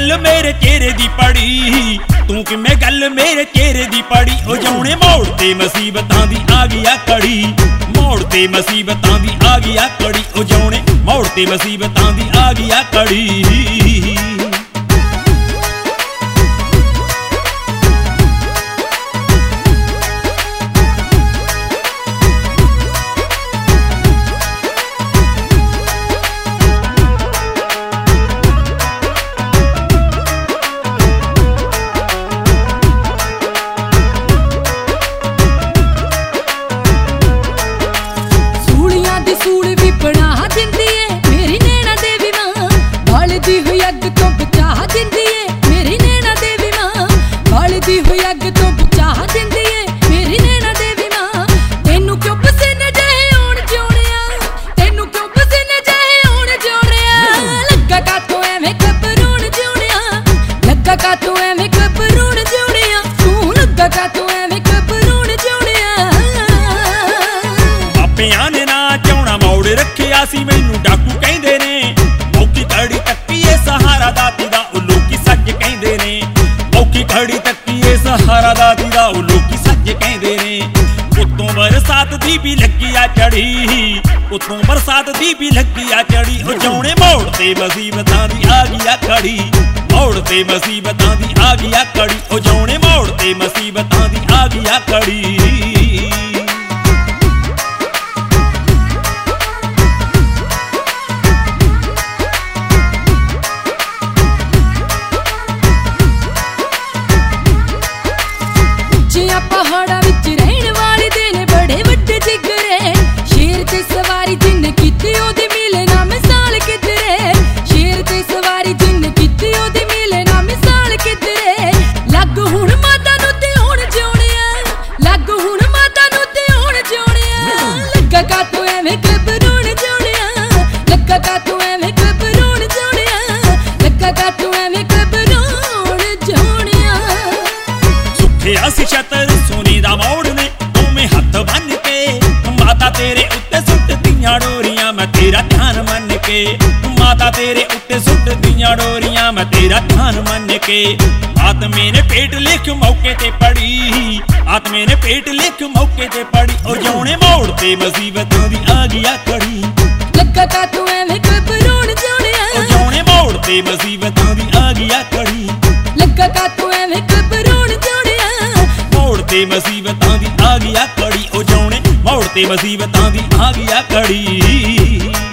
गल मेरे चेहरे दी पड़ी, तू किवें गल मेरे चेहरे दी पड़ी। ओ जाने मोड़ ते मुसीबतां दी आ गई आ कड़ी, मोड़ ते मुसीबतां दी आ गई आ कड़ी। ओ जाने मोड़ ते मुसीबतां दी आ गई आ कड़ी। रखिया सी मैनू डाकू कहंदे ने, औखी घड़ी तक्कीए सहारा दाती दा ओ लोकी सच कहंदे ने। औखी घड़ी तक्कीए सहारा दाती दा ओ लोकी सच कहंदे ने। उत्तों बरसात दी भी लगी आ चढ़ी, उत्तों बरसात दी भी लगी आ चढ़ी। ओ जाने मोड़ ते मुसीबतां दी आ गई आ खड़ी, मोड़ ते मुसीबतां दी आ गई आ खड़ी। ओ जाने मोड़ ते मुसीबतां दी आ गई आ खड़ी। पहाड़ा विच रहण वाले दे ने बड़े वड्डे जिगरे, शेर ते सवारी जिन कीती ओदी मिले ना मिसाल किधरे। शेर ते सवारी जिन कीती ओदी मिले ना मिसाल किधरे। लग हुण माता नूं ते हुण जिउणिया, लग हुण माता नूं ते हुण जिउणिया। लगा का तू एवें घबराउण जिउणिया, लगा का तू एवें घबराउण जिउणिया, लगा का तू एवें घबराउण जिउणिया। सुखिया सी छतर सोने दा मोड़ ने, उवें हथ बन के माता तेरे उत्ते सुट दियां डोरियां। मैं तेरा ध्यान मन के माता तेरे उत्ते सुट दियां डोरियां। मैं तेरा ध्यान मन के आत्मे ने पेट लिख मौके ते पड़ी, आत्मे ने पेट लिख मौके ते पड़ी। और जाने मोड़ ते मुसीबतां दी आ गई आ कड़ी। लगा का तू एवें घबराउण जिउणिया, और जाने मोड़ ते मुसीबतां दी आ गई आ कड़ी। लगा का तू एवें घबराउण जिउणिया, मोड़ ते मुसीबतां दी आ गई आ कड़ी। ओ जाने मोड़ ते मुसीबतां दी आ गई आ कड़ी।